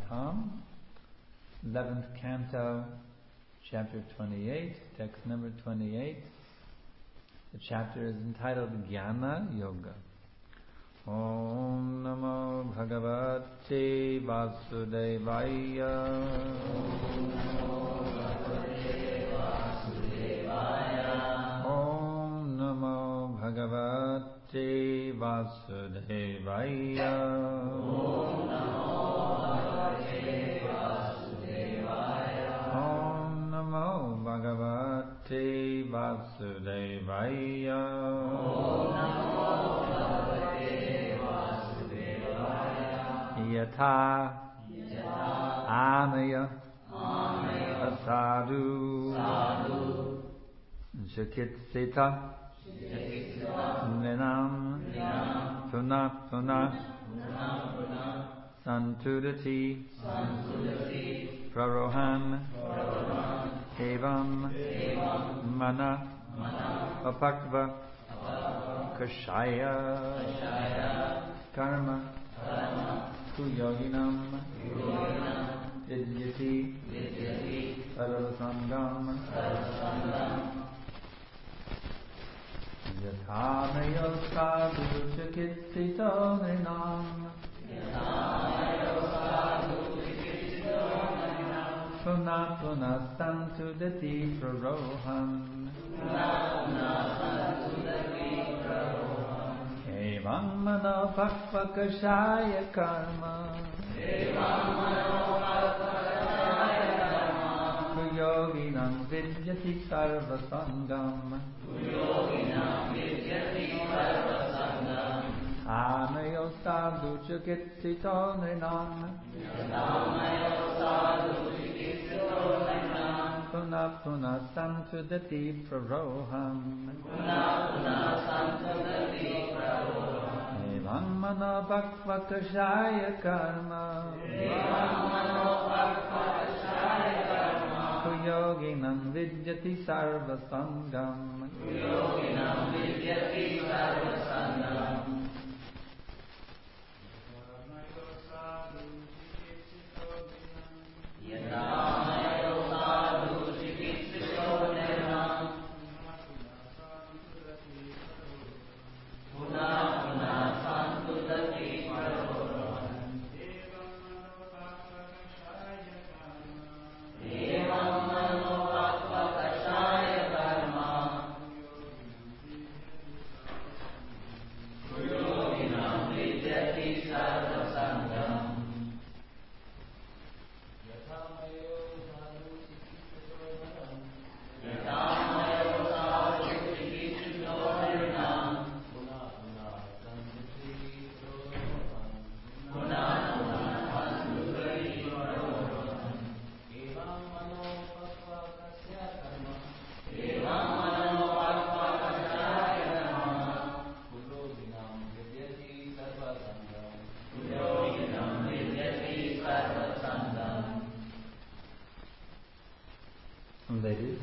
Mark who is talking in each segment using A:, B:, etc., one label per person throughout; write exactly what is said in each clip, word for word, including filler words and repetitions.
A: com, eleventh Canto, Chapter twenty-eight, text number twenty-eight. The chapter is entitled Jnana Yoga. Om Namo Bhagavate Vasudevaya. Om Namo Bhagavate Vasudevaya. Om Namo Bhagavate Vasudevaya. Yatha Anaya Sadhu Jakitsita Ninam Puna Puna Santudati Prarohan Evam Mana Apakva Kashaya Karma Kuyoginam Vidyati Sarvasangam Yathanayo Sadhu Chakitsito Ninam Puna Puna Santudati Prarohan Evam Mano Bhakva Kashaya Karma Kuyoginam Vidyati Sarvasangam Anayo Sadhu Chakitsito Ninam Puna Puna Santudati Praroham Evam Mano Bhakva Kashaya Karma Kuyoginam Vidyati Sarvasangam Ladies,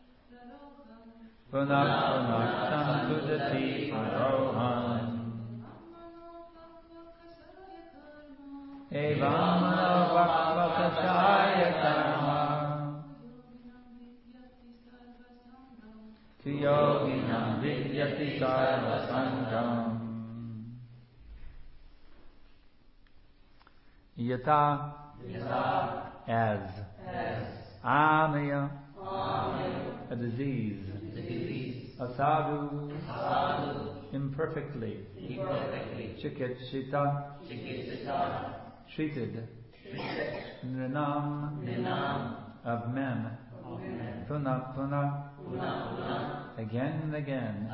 A: Puna Puna Santudati Prarohan Evam mano bhakva kashaya karma to yoginam vidyati sarva sangam. Yata, as, amaya, a disease, a sadhu, imperfectly, chikitshita, treated, nrinam, of men, puna puna, again and again,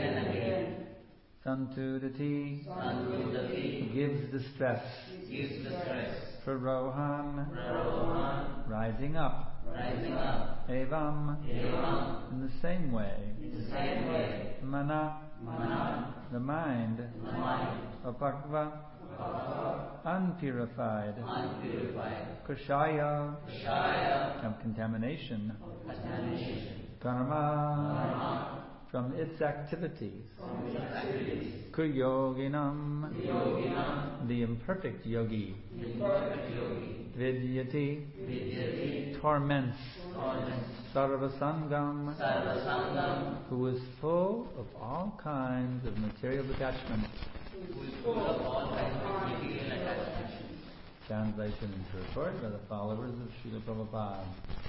A: santudati, gives distress, for Rohan, rising up, evam, in the same way, mana, the mind, apakva, unpurified, kashaya, of contamination, karma, from its activities, kuyoginam, the imperfect yogi, vidyati, torments, sarvasangam, who is full of all kinds of material attachment. Translation and report by the followers of Srila Prabhupada.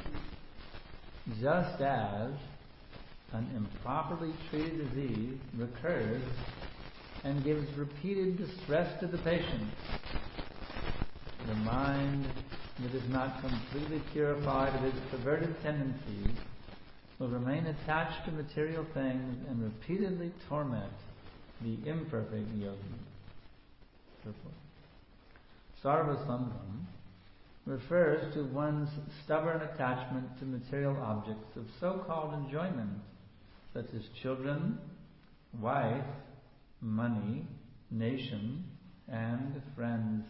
A: Just as an improperly treated disease recurs and gives repeated distress to the patient, the mind that is not completely purified of its perverted tendencies will remain attached to material things and repeatedly torment the imperfect yogi. Sarvasangam refers to one's stubborn attachment to material objects of so-called enjoyment, such as children, wife, money, nation, and friends.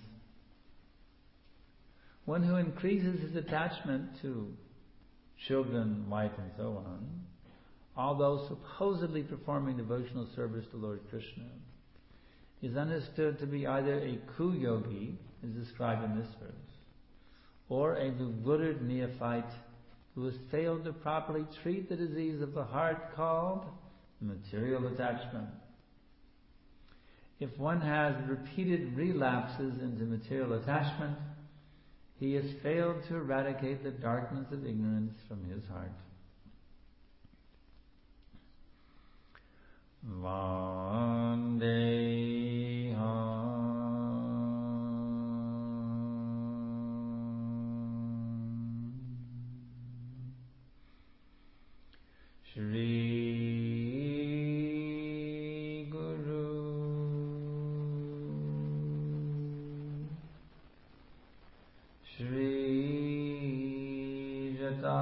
A: One who increases his attachment to children, wife, and so on, although supposedly performing devotional service to Lord Krishna, is understood to be either a ku-yogi, as described in this verse, or a bewildered neophyte who has failed to properly treat the disease of the heart called material attachment. If one has repeated relapses into material attachment, he has failed to eradicate the darkness of ignorance from his heart. Vandeham Shri Guru Shri Jata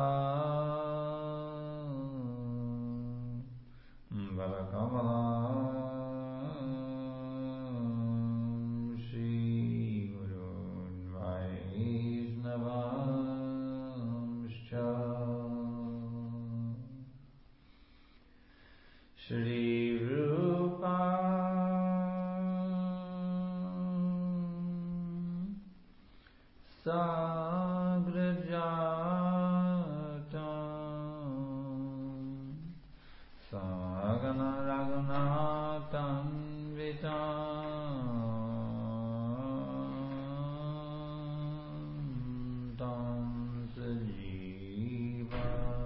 A: Balakamalam Shri Guru Vaishnavamscha Shri Rupa Sagrajatam Sagana Raghunatam Vitam Tam Sajiva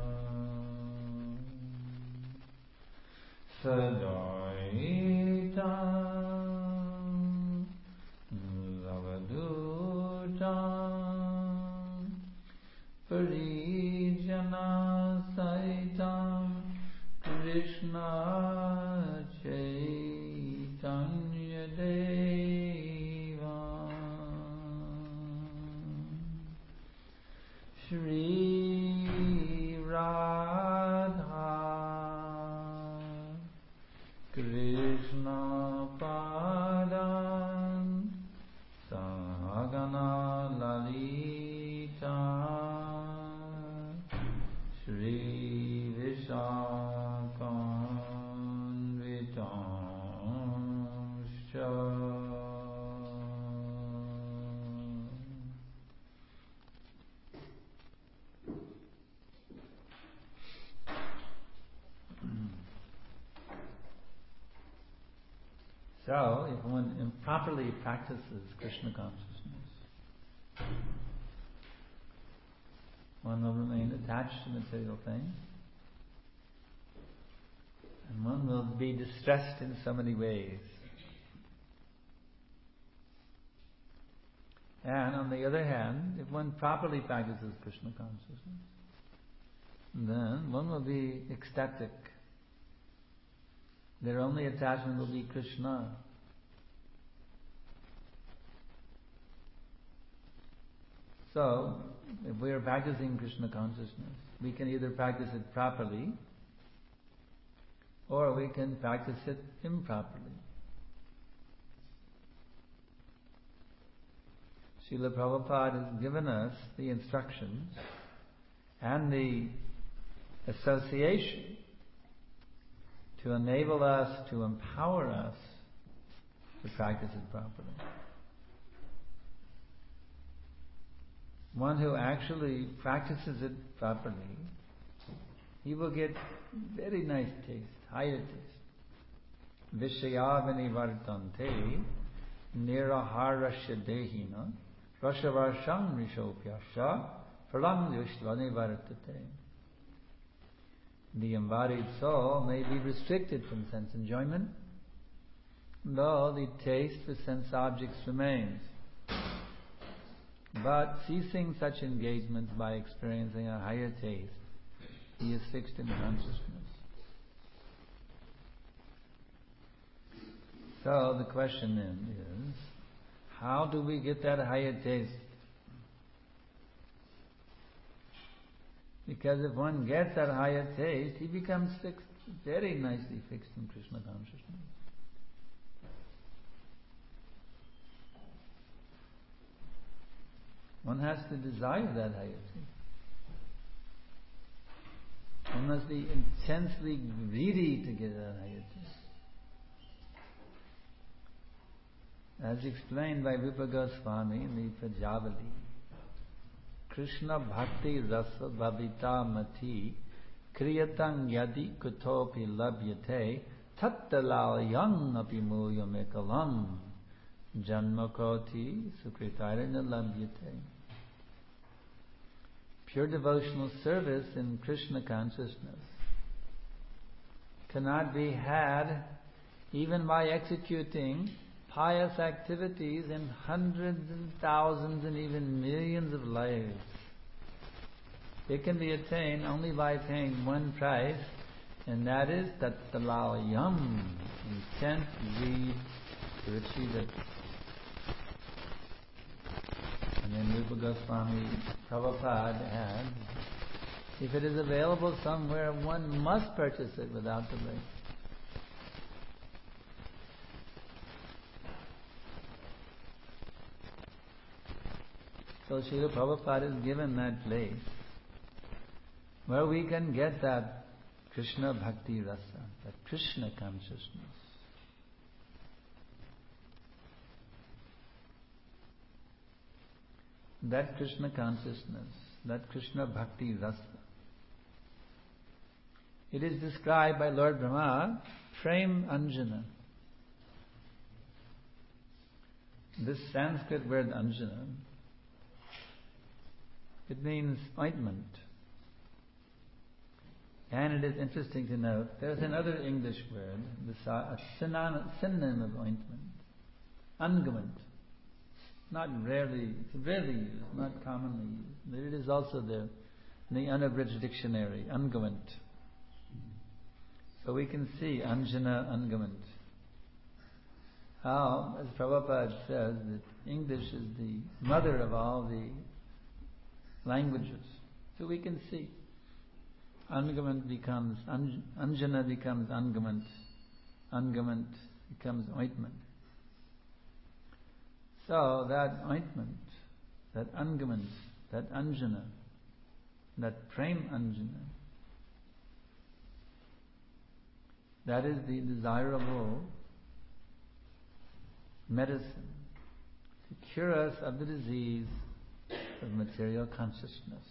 A: Sadaitam Lavadutam Parijana Saitam Krishna Chaitanya Devam Shri Radha Krishna Padam Sahagana Lalita Shri Vishakanvitamscha So, if one improperly practices Krishna consciousness, one will remain attached to material things, and one will be distressed in so many ways. And on the other hand, if one properly practices Krishna consciousness, then one will be ecstatic. Their only attachment will be Krishna. So, if we are practicing Krishna consciousness, we can either practice it properly or we can practice it improperly. Srila Prabhupada has given us the instructions and the association to enable us, to empower us to practice it properly. One who actually practices it properly, he will get very nice taste, higher taste. Vishayavani vartante niraharasya dehina rashavarsham rishopyasya pralam yushlani vartate. The embodied soul may be restricted from sense enjoyment, though the taste for sense objects remains. But ceasing such engagements by experiencing a higher taste, he is fixed in consciousness. So the question then is, how do we get that higher taste? Because if one gets that higher taste, he becomes fixed, very nicely fixed in Krishna consciousness. One has to desire that higher taste. One must be intensely greedy to get that higher taste. As explained by Rupa Goswami in the Prajavali, Krishna bhakti rasa bhavita mati kriyatang yadi kutopi labhyate tattalalayang api muyamekalam janmakoti sukritarana labhyate. Pure devotional service in Krishna consciousness cannot be had even by executing pious activities in hundreds and thousands and even millions of lives. It can be attained only by paying one price, and that is tattalalayam, intense greed to achieve it. And then Rupa Goswami Prabhupada adds, if it is available somewhere, one must purchase it without delay. So Srila Prabhupada has given that place where we can get that Krishna Bhakti Rasa, that Krishna consciousness. That Krishna consciousness, that Krishna Bhakti Rasa. It is described by Lord Brahma, Prem Anjana. This Sanskrit word Anjana, it means ointment. And it is interesting to note, there is another English word, a synonym of ointment, unguent. Not rarely, it's rarely used, not commonly used. But it is also there in the unabridged dictionary, unguent. So we can see Anjana, unguent. How, as Prabhupada says, that English is the mother of all the languages. So we can see unguent becomes, Anjana becomes unguent, unguent becomes ointment. So that ointment, that unguent, that Anjana, that Prem Anjana, that is the desirable medicine to cure us of the disease of material consciousness.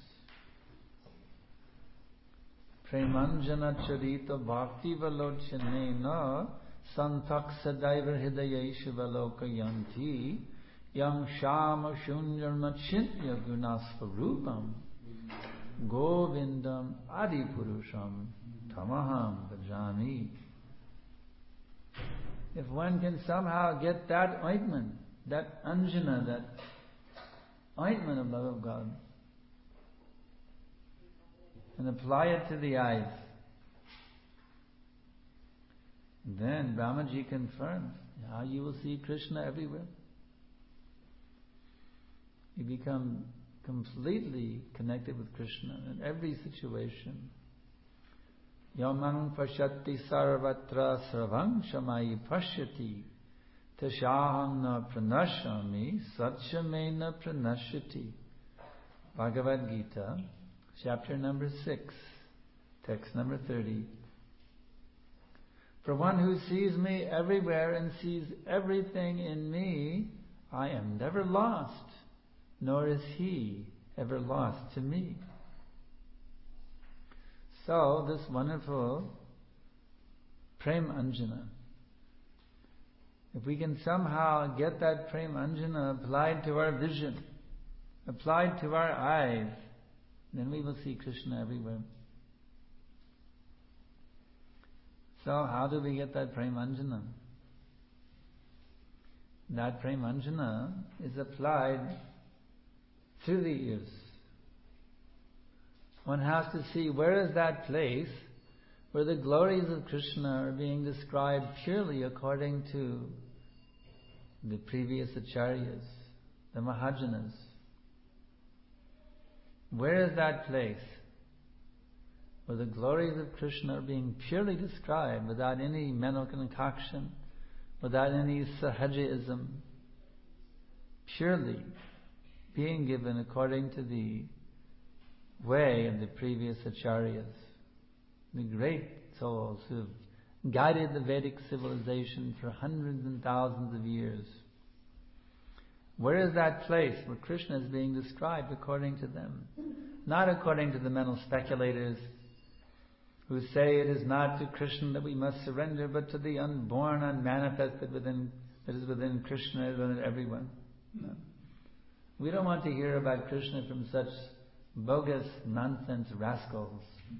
A: Premanjana charita bhakti valochanena santak sadaiva hidayesha valokayanti yang shama shunyarmachintya gunasvarupam govindam adipurusham tamaham bhajami. If one can somehow get that ointment, that anjana, that ointment of love of God, and apply it to the eyes, then Brahmaji confirms, how you will see Krishna everywhere. You become completely connected with Krishna in every situation. Yamang pashati sarvatra sarvang shamayi pashyati tashaham na pranashami satchamena pranashyati. Bhagavad Gita, chapter number six, text number thirty. For one who sees me everywhere and sees everything in me, I am never lost, nor is he ever lost to me. So, this wonderful Prem Anjana, if we can somehow get that Prem Anjana applied to our vision, applied to our eyes, then we will see Krishna everywhere. So, how do we get that Prem Anjana? That Prem Anjana is applied through the ears. One has to see where is that place where the glories of Krishna are being described purely according to the previous acharyas, the Mahajanas. Where is that place where the glories of Krishna are being purely described without any mental concoction, without any sahajaism, purely being given according to the way of the previous acharyas, the great souls who have guided the Vedic civilization for hundreds and thousands of years. Where is that place where Krishna is being described according to them? Not according to the mental speculators who say it is not to Krishna that we must surrender, but to the unborn, unmanifested within, that is within Krishna, is within everyone. No. We don't want to hear about Krishna from such bogus nonsense rascals.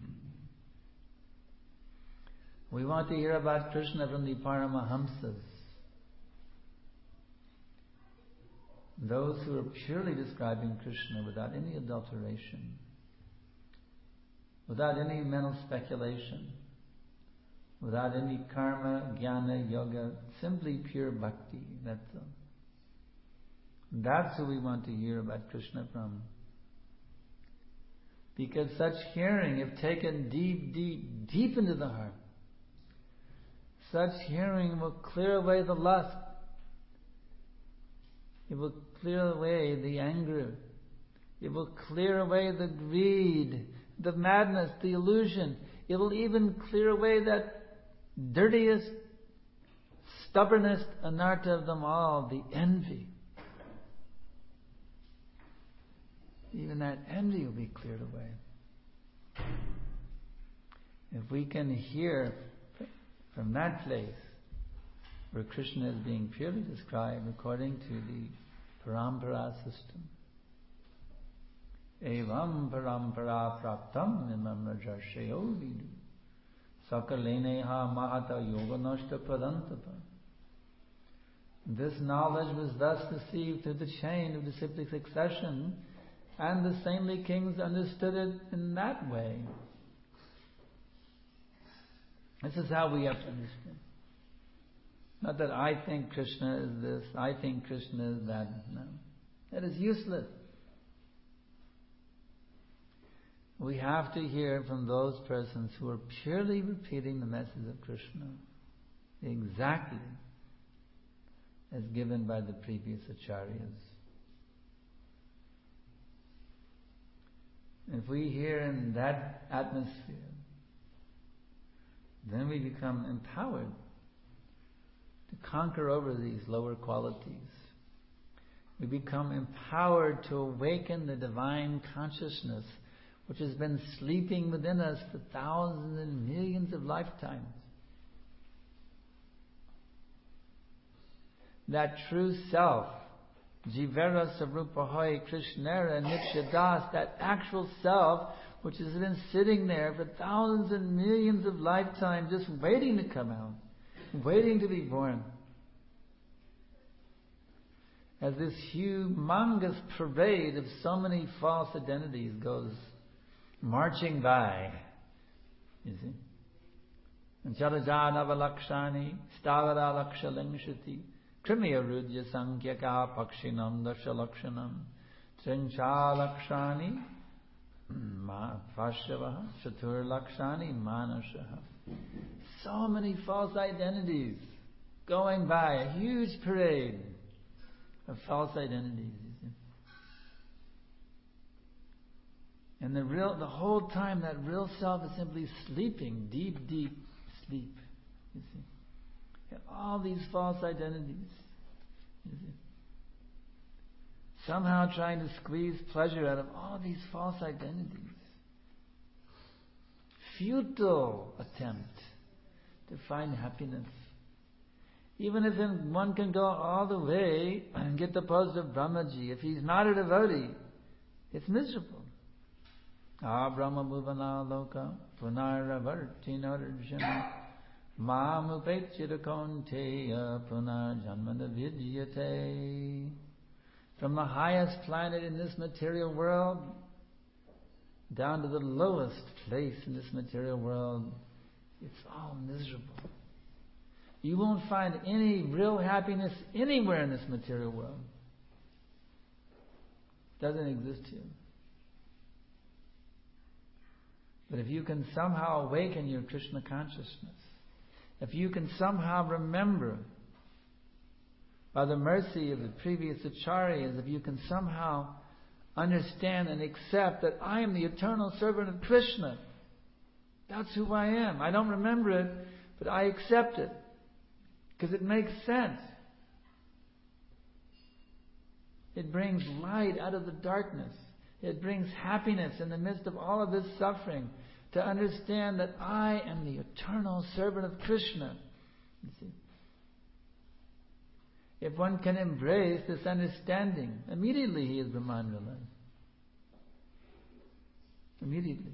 A: We want to hear about Krishna from the Paramahamsas, those who are purely describing Krishna without any adulteration, without any mental speculation, without any karma, jnana, yoga, simply pure bhakti. That's all. That's who we want to hear about Krishna from. Because such hearing, if taken deep, deep, deep into the heart, such hearing will clear away the lust. It will clear away the anger. It will clear away the greed, the madness, the illusion. It will even clear away that dirtiest, stubbornest anartha of them all, the envy. Even that envy will be cleared away. If we can hear from that place where Krishna is being purely described according to the parampara system. Evam parampara praptam imam rajarshayo vidu sakaleneha mahata yoga nashta pradantapa. This knowledge was thus received through the chain of disciplic succession, and the saintly kings understood it in that way. This is how we have to understand. Not that I think Krishna is this, I think Krishna is that. No. That is useless. We have to hear from those persons who are purely repeating the message of Krishna exactly as given by the previous acharyas. If we hear in that atmosphere, then we become empowered to conquer over these lower qualities. We become empowered to awaken the divine consciousness which has been sleeping within us for thousands and millions of lifetimes. that true self, Jivera Sarupahoy Krishnera Nityadas, that actual self which has been sitting there for thousands and millions of lifetimes just waiting to come out, waiting to be born. As this humongous parade of so many false identities goes marching by, you see. Jalajanava Stavara Laksha Lingshati Krimiya Rudya Sankyaka Pakshinam Dashalakshanam Trincha Lakshani Vashavaha Chatur Lakshani Manashaha. So many false identities going by, a huge parade of false identities. You see. And the real, the whole time that real self is simply sleeping, deep, deep sleep. You see. And all these false identities. You see. Somehow trying to squeeze pleasure out of all these false identities. Futile attempt to find happiness. Even if one can go all the way and get the post of Brahmaji, if he's not a devotee, it's miserable. Ah Brahma Bhuvana Loka Punaravartinarjana Mam Upechirakonteya Punar Janmana Vidyate. From the highest planet in this material world down to the lowest place in this material world, it's all miserable. You won't find any real happiness anywhere in this material world. It doesn't exist here. But if you can somehow awaken your Krishna consciousness, if you can somehow remember, by the mercy of the previous acharyas, if you can somehow understand and accept that I am the eternal servant of Krishna, that's who I am. I don't remember it, but I accept it. Because it makes sense. It brings light out of the darkness. It brings happiness in the midst of all of this suffering. To understand that I am the eternal servant of Krishna. You see. If one can embrace this understanding, immediately he is Brahman realized. Immediately.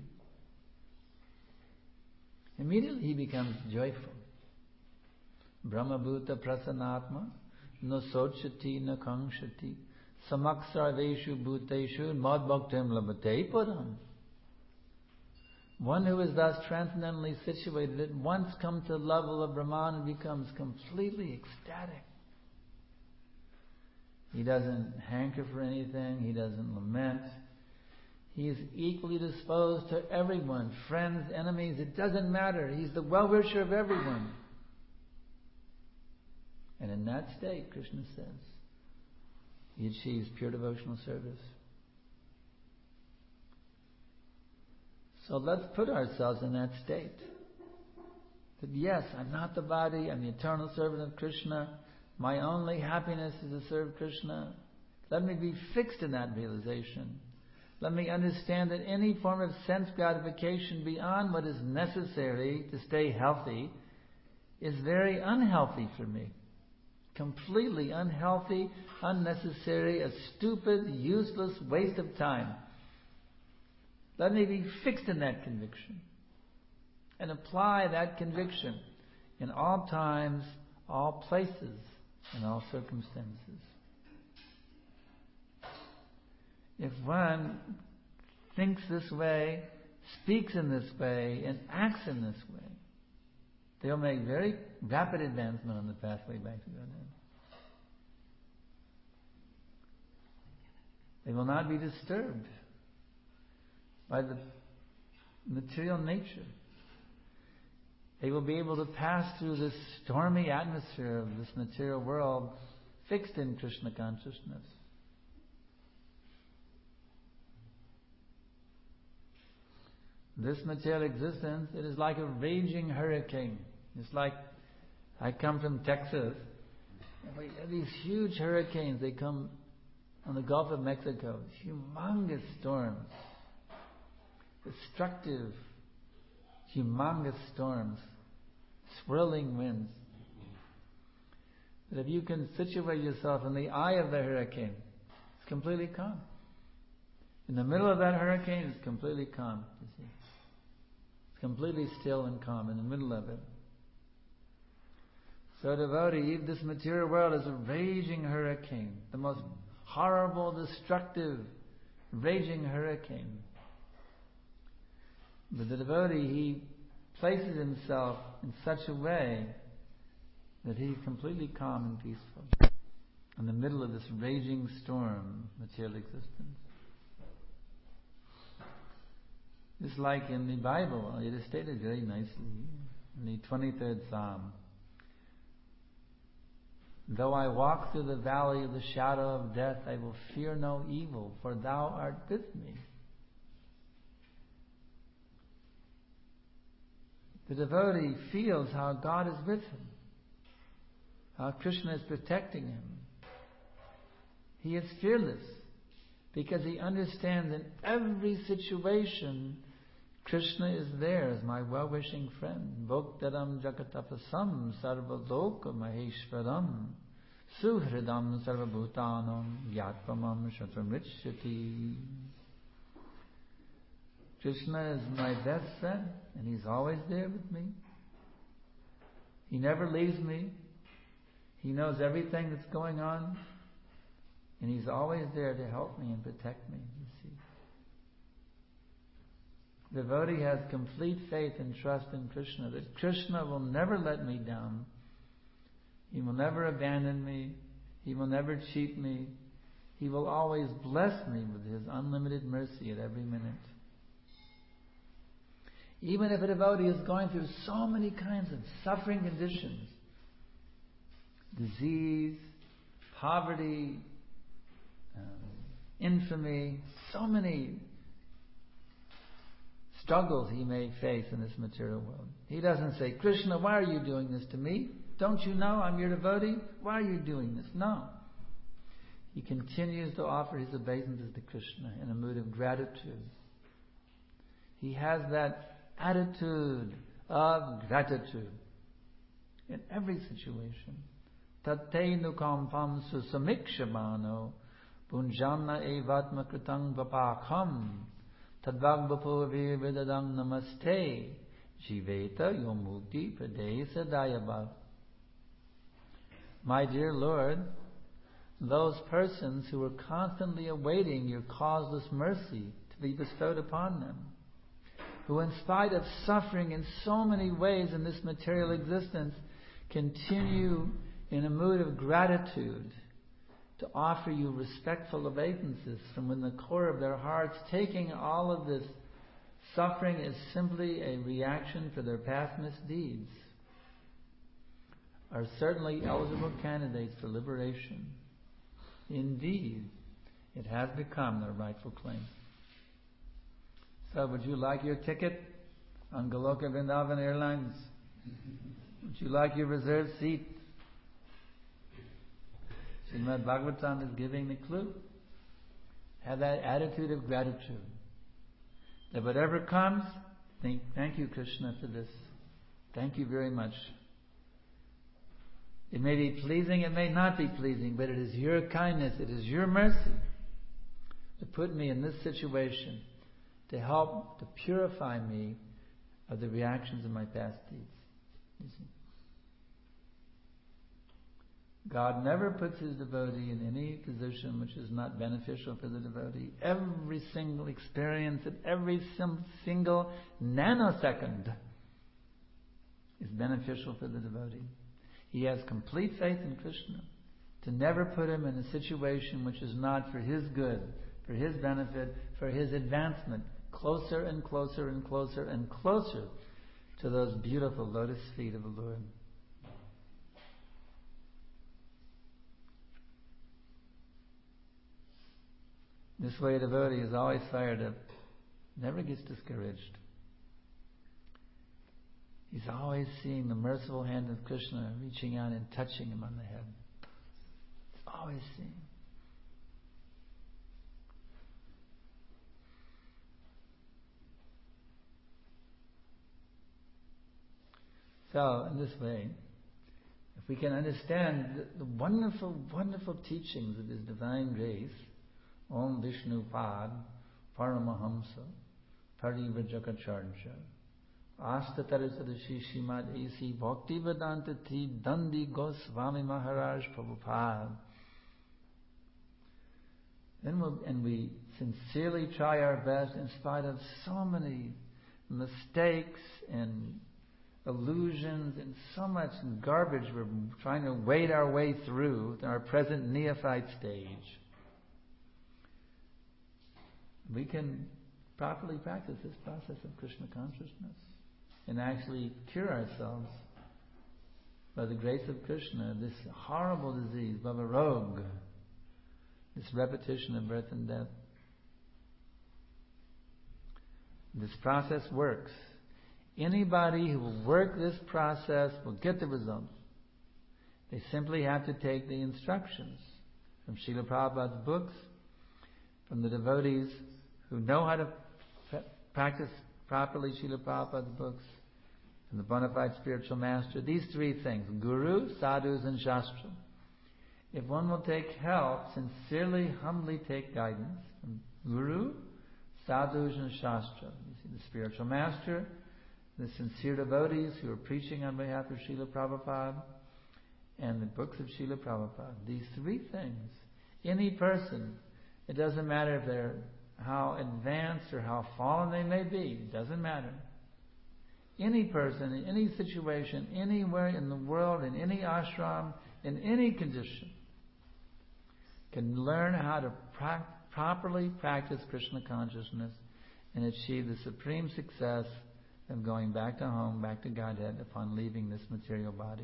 A: Immediately he becomes joyful. Brahmabhuta prasanatma no sochati no kangshati samaksarveshu bhuteshu madbhaktim labate param. One who is thus transcendently situated at once comes to the level of Brahman and becomes completely ecstatic. He doesn't hanker for anything, he doesn't lament. He is equally disposed to everyone, friends, enemies, it doesn't matter. He's the well-wisher of everyone. And in that state, Krishna says, he achieves pure devotional service. So let's put ourselves in that state. That yes, I'm not the body, I'm the eternal servant of Krishna. My only happiness is to serve Krishna. Let me be fixed in that realization. Let me understand that any form of sense gratification beyond what is necessary to stay healthy is very unhealthy for me. Completely unhealthy, unnecessary, a stupid, useless waste of time. Let me be fixed in that conviction and apply that conviction in all times, all places, and all circumstances. If one thinks this way, speaks in this way, and acts in this way, they'll make very rapid advancement on the pathway back to Godhead. They will not be disturbed by the material nature. They will be able to pass through this stormy atmosphere of this material world fixed in Krishna consciousness. This material existence, it is like a raging hurricane. It's like, I come from Texas, and we have these huge hurricanes. They come on the Gulf of Mexico, humongous storms, destructive, humongous storms, swirling winds. that if you can situate yourself in the eye of the hurricane, it's completely calm. In the middle of that hurricane, it's completely calm. You see, it's completely still and calm in the middle of it. So devotee, this material world is a raging hurricane, the most horrible, destructive, raging hurricane. But the devotee, he places himself in such a way that he's completely calm and peaceful in the middle of this raging storm of material existence. It's like in the Bible, it is stated very nicely in the twenty-third Psalm. Though I walk through the valley of the shadow of death, I will fear no evil, for thou art with me. The devotee feels how God is with him, how Krishna is protecting him. He is fearless because he understands in every situation Krishna is there as my well-wishing friend. Bhoktaram jagatapasam sarvaloka maheshwaram suhridam sarvabhutanam yatpamam shatramrichyati. Krishna is my best friend and he's always there with me. He never leaves me. He knows everything that's going on and he's always there to help me and protect me, you see. The devotee has complete faith and trust in Krishna, that Krishna will never let me down. He will never abandon me. He will never cheat me. He will always bless me with His unlimited mercy at every minute. Even if a devotee is going through so many kinds of suffering conditions, disease, poverty, um, infamy, so many struggles he may face in this material world. He doesn't say, Krishna, why are you doing this to me? Don't you know I'm your devotee? Why are you doing this? No. He continues to offer his obeisances to Krishna in a mood of gratitude. He has that attitude of gratitude in every situation. Tattenu kampam susamikshamano punjana evatma kritang vapakham tadvagvapo vividadam namaste jiveta yomukti pradaya sadayabhav. My dear Lord, those persons who are constantly awaiting your causeless mercy to be bestowed upon them, who in spite of suffering in so many ways in this material existence, continue in a mood of gratitude to offer you respectful obeisances from within the core of their hearts, taking all of this suffering as simply a reaction for their past misdeeds, are certainly eligible candidates for liberation. Indeed, it has become their rightful claim. So, would you like your ticket on Goloka Vrindavan Airlines? Would you like your reserved seat? Srimad Bhagavatam is giving the clue. Have that attitude of gratitude. That whatever comes, think, thank you, Krishna, for this. Thank you very much. It may be pleasing, it may not be pleasing, but it is your kindness, it is your mercy that put me in this situation to help to purify me of the reactions of my past deeds. You see? God never puts His devotee in any position which is not beneficial for the devotee. Every single experience at every sim- single nanosecond is beneficial for the devotee. He has complete faith in Krishna to never put him in a situation which is not for his good, for his benefit, for his advancement, closer and closer and closer and closer to those beautiful lotus feet of the Lord. This way a devotee is always fired up, never gets discouraged. He's always seeing the merciful hand of Krishna reaching out and touching him on the head. He's always seeing. So, in this way, if we can understand the, the wonderful, wonderful teachings of His Divine Grace, Om Vishnu Pad, Paramahamsa, Parivrajakacarya, Astatarasadasi Shimad A C Bhaktivedanta Ti Dandi Goswami Maharaj Prabhupada. And, we'll, and we sincerely try our best in spite of so many mistakes and illusions and so much garbage we're trying to wade our way through in our present neophyte stage. We can properly practice this process of Krishna consciousness and actually cure ourselves by the grace of Krishna, this horrible disease, Bhavarog, this repetition of birth and death. This process works. Anybody who will work this process will get the results. They simply have to take the instructions from Srila Prabhupada's books, from the devotees who know how to practice properly Srila Prabhupada's books, from the bona fide spiritual master. These three things, Guru, Sadhus and Shastra. If one will take help, sincerely, humbly take guidance from Guru, Sadhus and Shastra. You see, the spiritual master, the sincere devotees who are preaching on behalf of Srila Prabhupada, and the books of Srila Prabhupada. These three things. Any person, it doesn't matter if they're how advanced or how fallen they may be, it doesn't matter. Any person, in any situation, anywhere in the world, in any ashram, in any condition, can learn how to pra- properly practice Krishna consciousness and achieve the supreme success of going back to home, back to Godhead upon leaving this material body.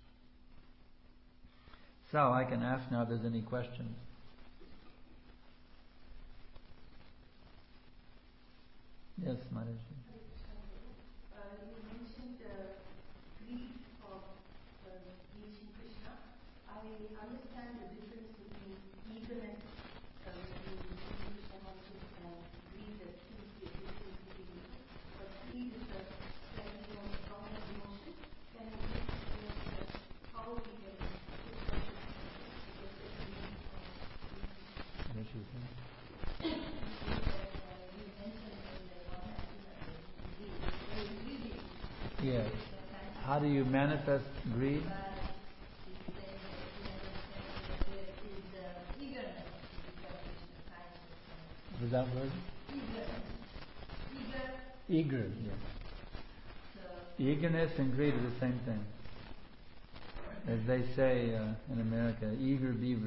A: So I can ask now if there's any questions. Yes, Mataji.
B: Uh, you mentioned the greed of uh, reaching Krishna. I understand the difference between eagerness uh, between reaching Krishna consciousness and greed that seems to be a difference between it. But greed is a slightly more stronger emotion. Can you please explain that how we can put consciousness to get the greed of reaching Krishna?
A: Yes. How do you manifest greed? Was that word? Eager, yes. Eagerness and greed are the same thing. As they say uh, in America, eager beaver.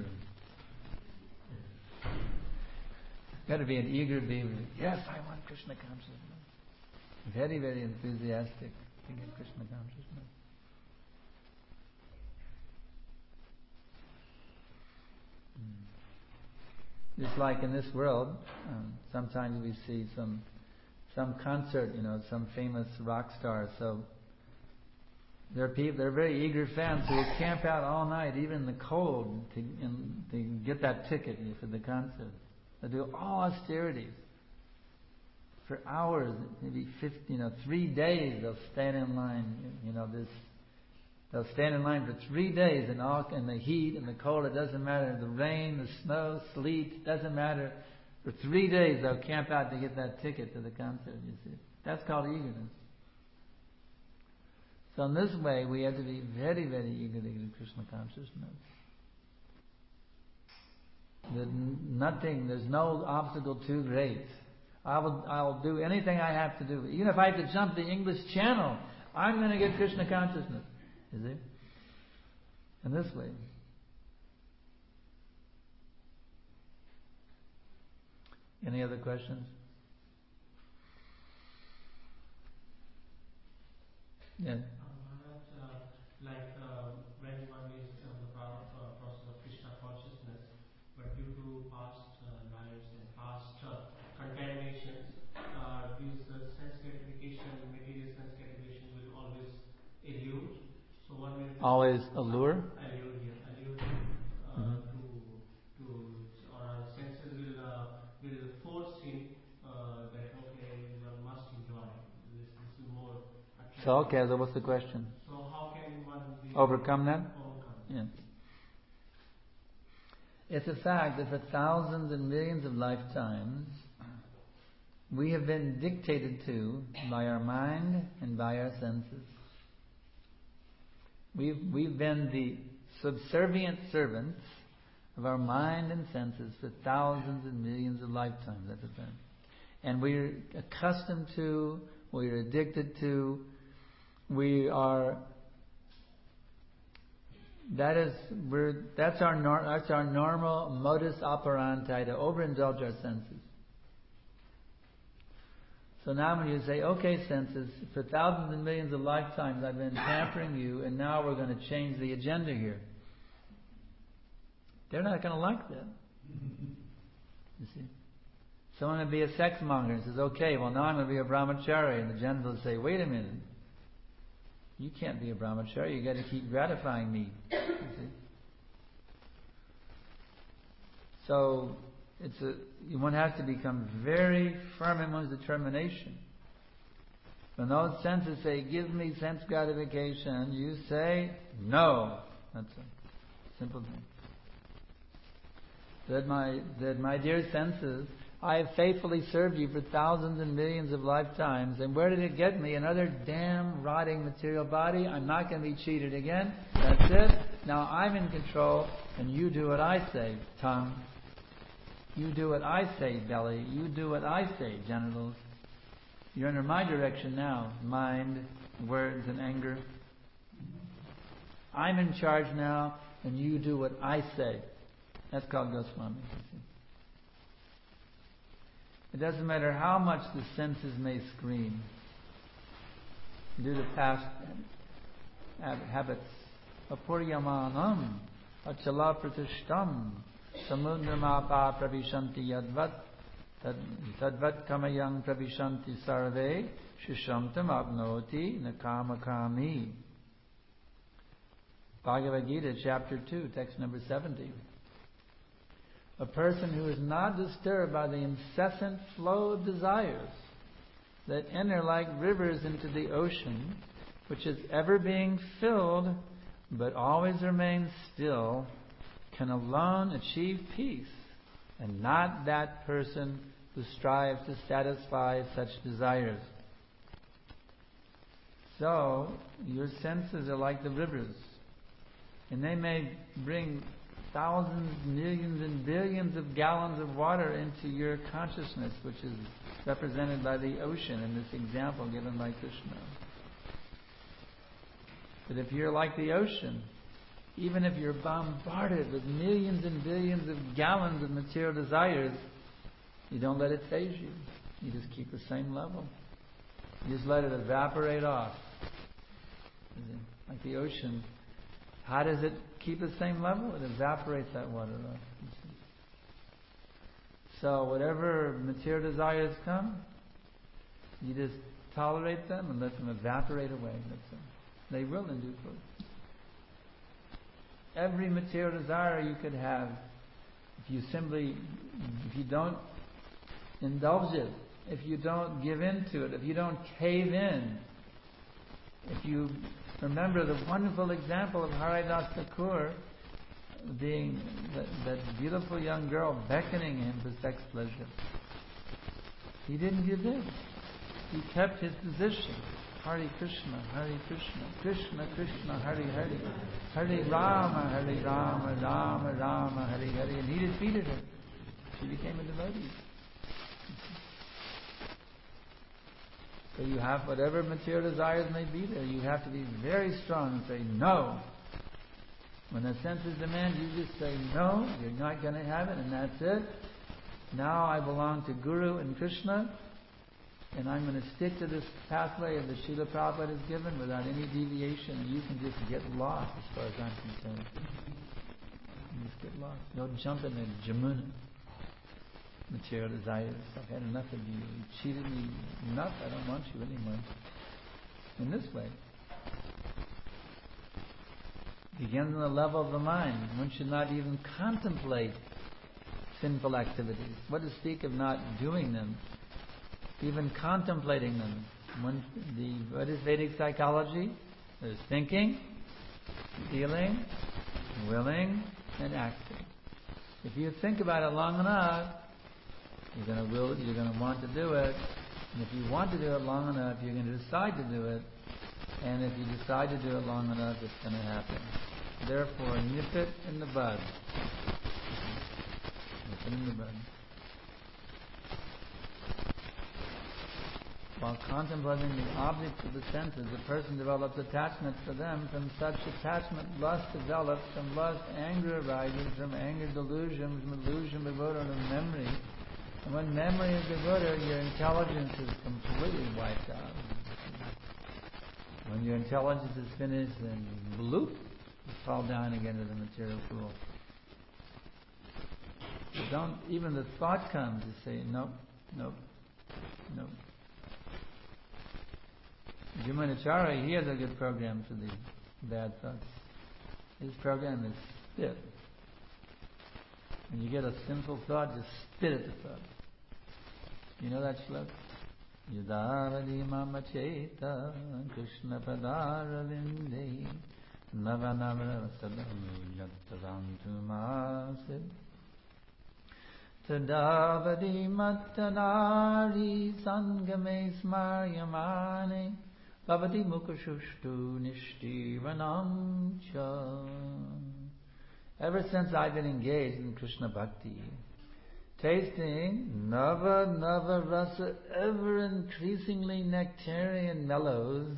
A: Got to be an eager beaver. Yes, I want Krishna consciousness. Very, very enthusiastic to get Krishna consciousness. Mm. Just like in this world, um, sometimes we see some some concert, you know, some famous rock star. So there are people, they're very eager fans who will camp out all night, even in the cold, to, in, to get that ticket for the concert. They do all austerities. For hours, maybe fifty, you know, three days they'll stand in line. You know, this they'll stand in line for three days, and all in the heat and the cold. It doesn't matter. The rain, the snow, sleet, doesn't matter. For three days they'll camp out to get that ticket to the concert. You see, that's called eagerness. So in this way, we have to be very, very eager to get Krishna consciousness. There's nothing. There's no obstacle too great. I will, I will do anything I have to do. Even if I have to jump the English Channel, I'm going to get Krishna consciousness. You see? In this way. Any other questions? Yeah.
C: Um, uh, like uh, when one is on the pro- uh, process of Krishna consciousness, but due to past uh, lives and past uh, contaminations, uh, this uh, sense gratification, material sense gratification will always elude. So one will
A: always allure.
C: Allure, yeah, allure uh, mm-hmm. to to or our senses will uh, will force him uh, that okay, one must enjoy this. This is more.
A: So okay, so what's the question?
C: So how can one be
A: overcome that?
C: Overcome
A: Yeah. It's a fact that for thousands and millions of lifetimes, we have been dictated to by our mind and by our senses. We've, we've been the subservient servants of our mind and senses for thousands and millions of lifetimes. That's a fact. And we're accustomed to, we're addicted to, we are, that is, we're, that's our, nor, that's our normal modus operandi, to overindulge our senses. So now when you say, okay, senses, for thousands and millions of lifetimes I've been pampering you, and now we're going to change the agenda here. They're not going to like that. You see? Someone would be a sex monger and says, okay, well now I'm going to be a brahmachari. And the general will say, wait a minute. You can't be a brahmachari. You've got to keep gratifying me. You see? So, it's a, one has to become very firm in one's determination. When those senses say, give me sense gratification, you say, no. That's a simple thing. That my, that my dear senses, I have faithfully served you for thousands and millions of lifetimes, and where did it get me? Another damn rotting material body. I'm not going to be cheated again. That's it. Now I'm in control, and you do what I say, tongue. You do what I say, belly. You do what I say, genitals. You're under my direction now, mind, words, and anger. I'm in charge now, and you do what I say. That's called Goswami. It doesn't matter how much the senses may scream due to past habits. Apuryamanam, achala pratishtam, samudramapa pravishanti yadvat, tadvat kamayang pravishanti sarve, shishamtam apnoti nakamakami. Bhagavad Gita, chapter two, text number seventy. A person who is not disturbed by the incessant flow of desires that enter like rivers into the ocean, which is ever being filled but always remains still, can alone achieve peace, and not that person who strives to satisfy such desires. So, your senses are like the rivers, and they may bring thousands, millions, and billions of gallons of water into your consciousness, which is represented by the ocean in this example given by Krishna. But if you're like the ocean, even if you're bombarded with millions and billions of gallons of material desires, you don't let it faze you. You just keep the same level. You just let it evaporate off. Like the ocean. How does it keep the same level? It evaporates that water off. So whatever material desires come, you just tolerate them and let them evaporate away. That's it. They will in due course. Every material desire you could have, if you simply, if you don't indulge it, if you don't give in to it, if you don't cave in, if you remember the wonderful example of Haridas Thakur being that, that beautiful young girl beckoning him for sex pleasure. He didn't give in. He kept his position. Hare Krishna, Hare Krishna, Krishna Krishna, Hare Hare, Hare Rama, Hare Rama, Rama Rama, Hare Hare, and he defeated her. She became a devotee. So you have whatever material desires may be there, you have to be very strong and say no. When the senses demand, you just say no, you're not going to have it, and that's it. Now I belong to Guru and Krishna, and I'm going to stick to this pathway that Srila Prabhupada has given without any deviation. You can just get lost as far as I'm concerned. You just get lost. Don't jump in the Jamuna. Material desires. I've had enough of you. You cheated me enough. I don't want you anymore. In this way. Begins on the level of the mind. One should not even contemplate sinful activities. What to speak of not doing them? Even contemplating them. One, the, what is Vedic psychology? There's thinking, feeling, willing and acting. If you think about it long enough, you're going to will, you're going to want to do it. And if you want to do it long enough, you're going to decide to do it. And if you decide to do it long enough, it's going to happen. Therefore, nip it in the bud. Nip it in the bud. While contemplating the objects of the senses, the person develops attachment for them. From such attachment, lust develops. From lust, anger arises. From anger, delusion. From delusion, bewilderment of memory. And when memory is bewildered, your intelligence is completely wiped out. When your intelligence is finished, then bloop, you fall down again to the material pool. So don't, even the thought comes, you say, nope, nope, nope. Jumanacharya, he has a good program for the bad thoughts. His program is spit. When you get a sinful thought, just spit at the thought. You know that shloka? Yudavadi mama cheta Krishna padaravinde Navanavra sadamu yattavantu masid Tadavadi mattanari sangame smaryamane Bhavati mukashushtu nishtivanam cha. Ever since I've been engaged in Krishna Bhakti, tasting Nava Nava Rasa, ever increasingly nectarian mellows,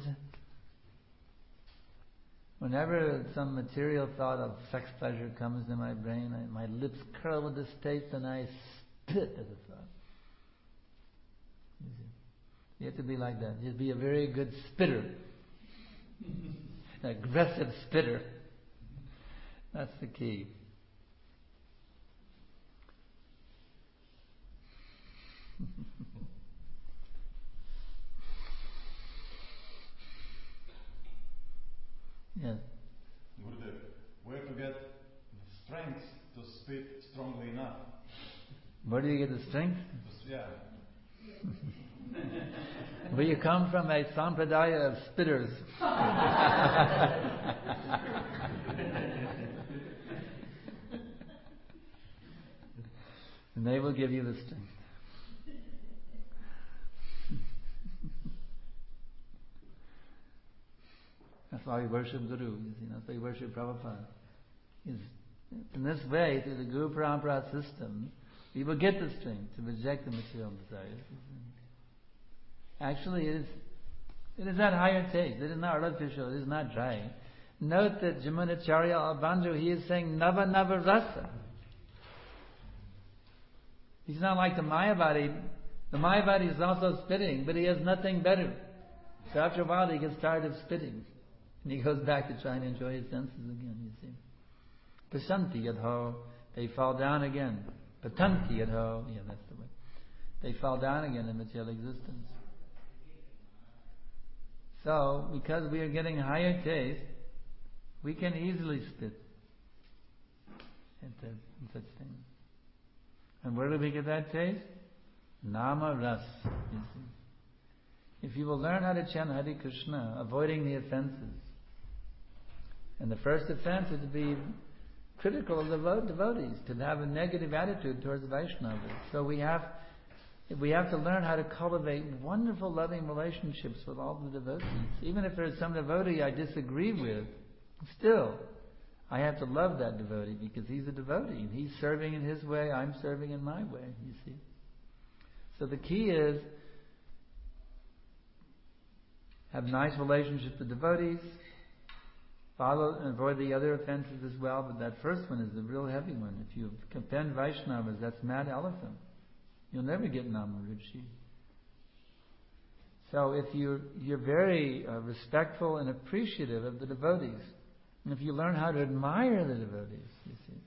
A: whenever some material thought of sex pleasure comes to my brain, I, my lips curl with distaste and I spit at the thought. You see? You have to be like that. You have to be a very good spitter. An aggressive spitter. That's the key. Yes.
D: Gurudev, where to get strength to spit strongly enough?
A: Where do you get the strength?
D: Yeah.
A: Where you come from, a sampradaya of spitters. And they will give you the strength. That's why we worship Guru. You see, that's why we worship Prabhupada. Is in this way, through the Guru Parampara system, we will get the strength to reject the material desires. Actually, it is it is that higher taste. It is not artificial. It is not dry. Note that Jamunacharya Albanjo, he is saying Nava Nava Rasa. He's not like the Mayavadi. The Mayavadi is also spitting, but he has nothing better. So after a while, he gets tired of spitting. And he goes back to trying to enjoy his senses again, you see. Pasanti yadho, they fall down again. Patanti yadho, yeah, that's the way. They fall down again in material existence. So, because we are getting higher taste, we can easily spit at such things. And where do we get that taste? Nama ras, you see. If you will learn how to chant Hare Krishna, avoiding the offenses. And the first offense is to be critical of the devotees, to have a negative attitude towards Vaishnavas. So we have we have to learn how to cultivate wonderful, loving relationships with all the devotees. Even if there's some devotee I disagree with, still, I have to love that devotee because he's a devotee. He's serving in his way, I'm serving in my way, you see. So the key is have nice relationships with devotees, follow and avoid the other offenses as well, but that first one is the real heavy one. If you offend Vaishnavas, that's mad elephant. You'll never get Namaruchi. So if you're, you're very uh, respectful and appreciative of the devotees, and if you learn how to admire the devotees, you see.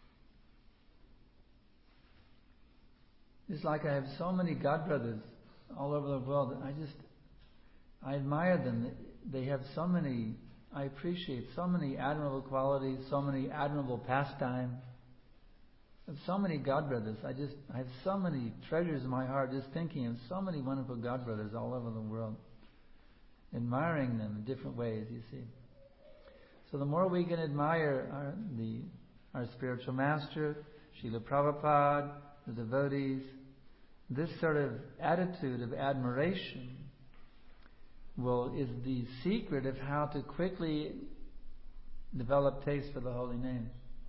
A: It's like I have so many godbrothers all over the world, I just, I admire them. They have so many, I appreciate so many admirable qualities, so many admirable pastimes. I have so many godbrothers. I just, I have so many treasures in my heart just thinking of so many wonderful godbrothers all over the world. Admiring them in different ways, you see. So the more we can admire our, the, our spiritual master, Srila Prabhupada, the devotees, this sort of attitude of admiration will is the secret of how to quickly develop taste for the holy name.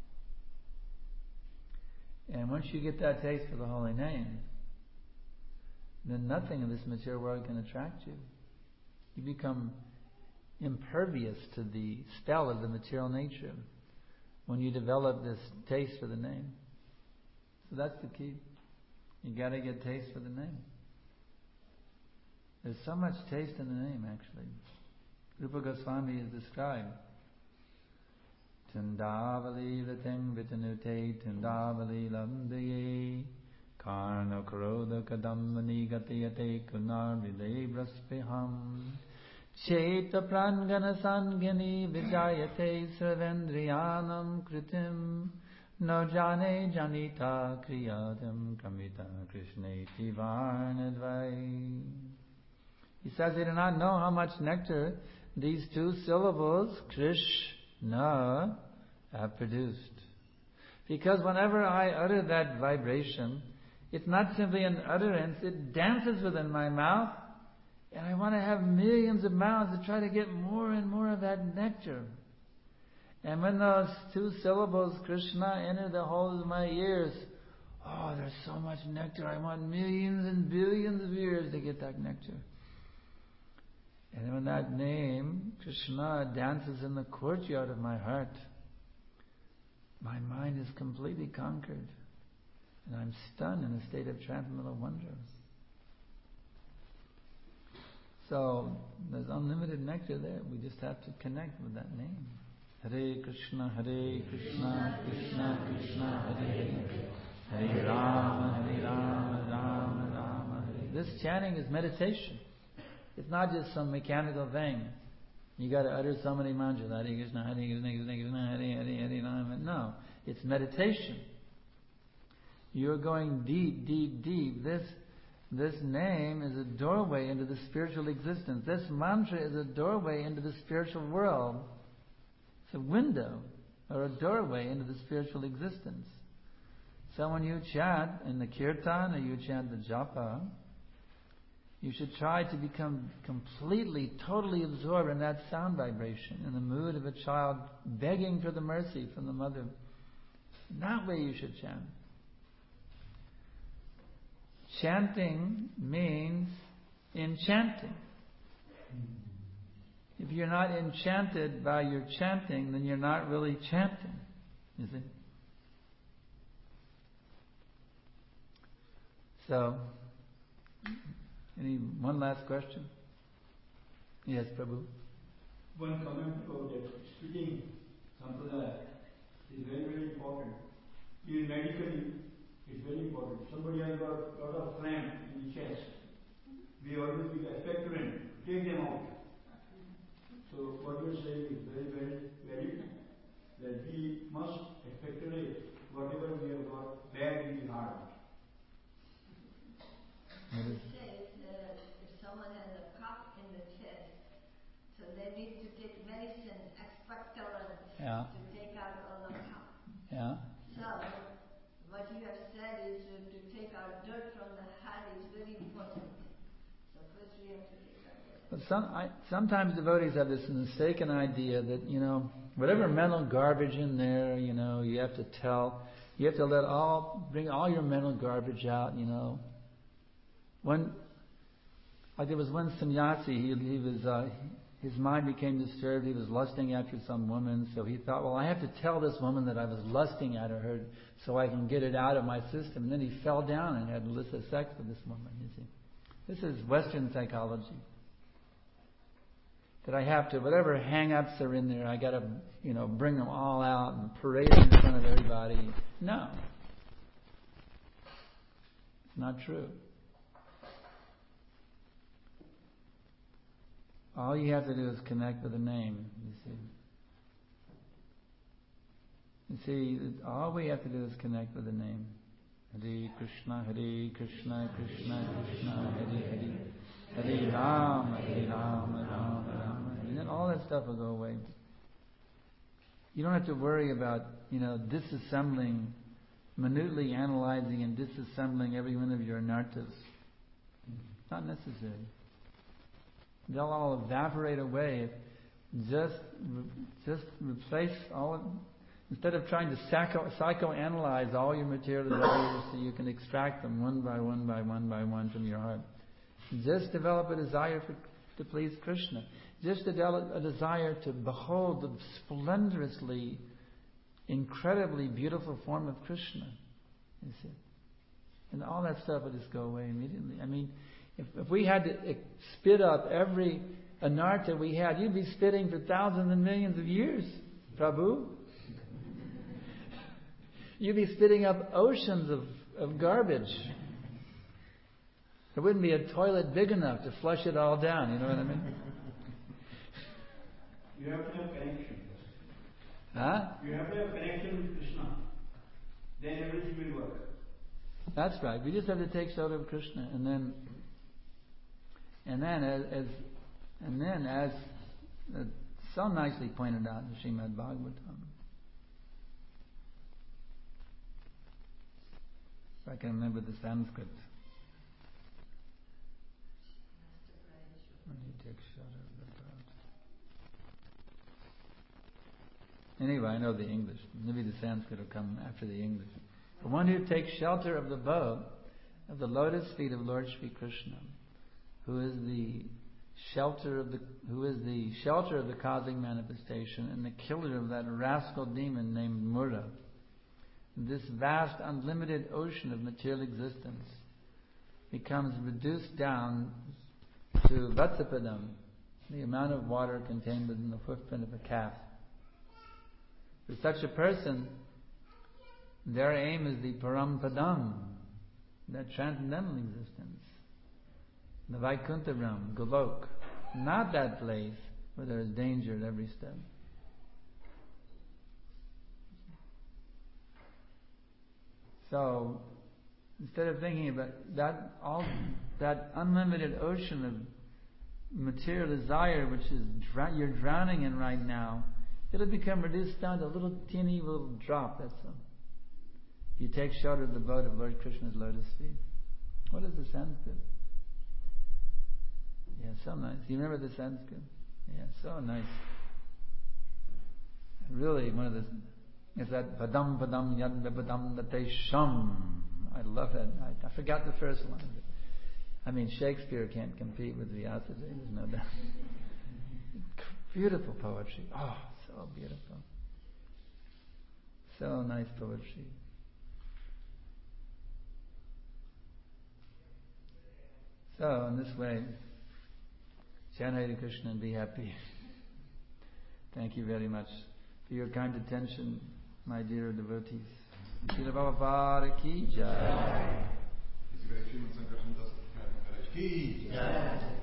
A: And once you get that taste for the holy name, then nothing in this material world can attract you. You become impervious to the spell of the material nature when you develop this taste for the name. So that's the key. You got to get taste for the name. There's so much taste in the name, actually. Rupa Goswami is described. Tundavali viting vitanute tundavali lamdaye karna karoda kadamani gatiyate kunar vide braspiham cheta prangana sangani vijayate sarvendriyanam kritim no jane janita kriyadam kamita krishneti varnadvai. He says they do not know how much nectar these two syllables, Krishna, have produced. Because whenever I utter that vibration, it's not simply an utterance, it dances within my mouth, and I want to have millions of mouths to try to get more and more of that nectar. And when those two syllables, Krishna, enter the holes of my ears, oh, there's so much nectar, I want millions and billions of ears to get that nectar. And when that name, Krishna, dances in the courtyard of my heart, my mind is completely conquered. And I'm stunned in a state of transcendental wonder. So, there's unlimited nectar there. We just have to connect with that name. Hare Krishna, Hare Krishna, Krishna Krishna, Hare Hare. Hare Rama, Hare Rama, Rama Rama, Hare. This chanting is meditation. It's not just some mechanical thing. You got to utter so many mantras. Hare Krishna, Hare Krishna, Krishna Krishna, Hare Hare, Hare Rama. No, it's meditation. You're going deep, deep, deep. This, this name is a doorway into the spiritual existence. This mantra is a doorway into the spiritual world. It's a window or a doorway into the spiritual existence. So when you chant in the kirtan or you chant the japa, you should try to become completely, totally absorbed in that sound vibration, in the mood of a child begging for the mercy from the mother. That way you should chant. Chanting means enchanting. If you're not enchanted by your chanting, then you're not really chanting. You see? So, any one last question? Yes, Prabhu.
E: One comment about that speaking sampradaya is very, very important. Even medically, it's very important. Somebody has got a lot of phlegm in the chest. We always give expectorant, take them out. So what you are saying is very, very, very that we must expectorate whatever we have got bad in the heart.
B: It says uh, if someone has a cough in the chest, so they need to take medicine, expectorant,
A: Yeah.
B: to take out all the cough.
A: Yeah.
B: So, what you have said is uh, to take out dirt from the heart is very important. So first we have to take out dirt.
A: But some, I, sometimes devotees have this mistaken idea that, you know, whatever mental garbage in there, you know, you have to tell, you have to let all, bring all your mental garbage out, you know. When, like there was one sannyasi, he, he was, uh, his mind became disturbed, he was lusting after some woman, so he thought, well, I have to tell this woman that I was lusting at her so I can get it out of my system. And then he fell down and had illicit sex with this woman, you see. This is Western psychology. That I have to, whatever hang-ups are in there, I got to, you know, bring them all out and parade them in front of everybody. No. It's not true. All you have to do is connect with the name, you see. You see, all we have to do is connect with the name. Hare Krishna, Hare Krishna, Krishna Krishna, Hare Hare. Hare Rama, Hare Rama, Rama Rama. And then all that stuff will go away. You don't have to worry about, you know, disassembling, minutely analyzing and disassembling every one of your anarthas. Not necessary. They'll all evaporate away. Just, just replace all of, instead of trying to psycho, psychoanalyze all your material desires so you can extract them one by one by one by one from your heart. Just develop a desire for, to please Krishna. Just develop a desire to behold the splendorously, incredibly beautiful form of Krishna. You see? And all that stuff will just go away immediately. I mean, if, if we had to spit up every anartha we had, you'd be spitting for thousands and millions of years, Prabhu. You'd be spitting up oceans of, of garbage. There wouldn't be a toilet big enough to flush it all down, you know what I mean?
E: You have to have connection.
A: Huh?
E: You have to have connection with Krishna. Then everything will work.
A: That's right. We just have to take shelter of Krishna, and then, and then as, as and then as uh, so nicely pointed out in Srimad Bhagavatam. If I can remember the Sanskrit. When you take shelter of the boat. Anyway, I know the English. Maybe the Sanskrit will come after the English. The one who takes shelter of the boat of the lotus feet of Lord Shri Krishna, who is the shelter of the who is the shelter of the cosmic manifestation and the killer of that rascal demon named Mura. This vast, unlimited ocean of material existence becomes reduced down to Vatsapadam, the amount of water contained within the hoofprint of a calf. For such a person, their aim is the Parampadam, that transcendental existence, the Vaikuntharam, Golok, not that place where there is danger at every step. So, instead of thinking about that, all that unlimited ocean of material desire, which is dr- you're drowning in right now, it'll become reduced down to a little teeny little drop. That's all. If you take shelter of the boat of Lord Krishna's lotus feet. What is the Sanskrit? Yeah, so nice. You remember the Sanskrit? Yeah, so nice. Really, one of the is that padam padam yad padam natesham. I love that. I, I forgot the first one. I mean, Shakespeare can't compete with Vyasadev. There's no doubt. Beautiful poetry. Oh, so beautiful. So nice poetry. So, in this way, chant Hare Krishna and be happy. Thank you very much for your kind attention, my dear devotees. Srila Prabhupada ki jai.
D: Ki jai.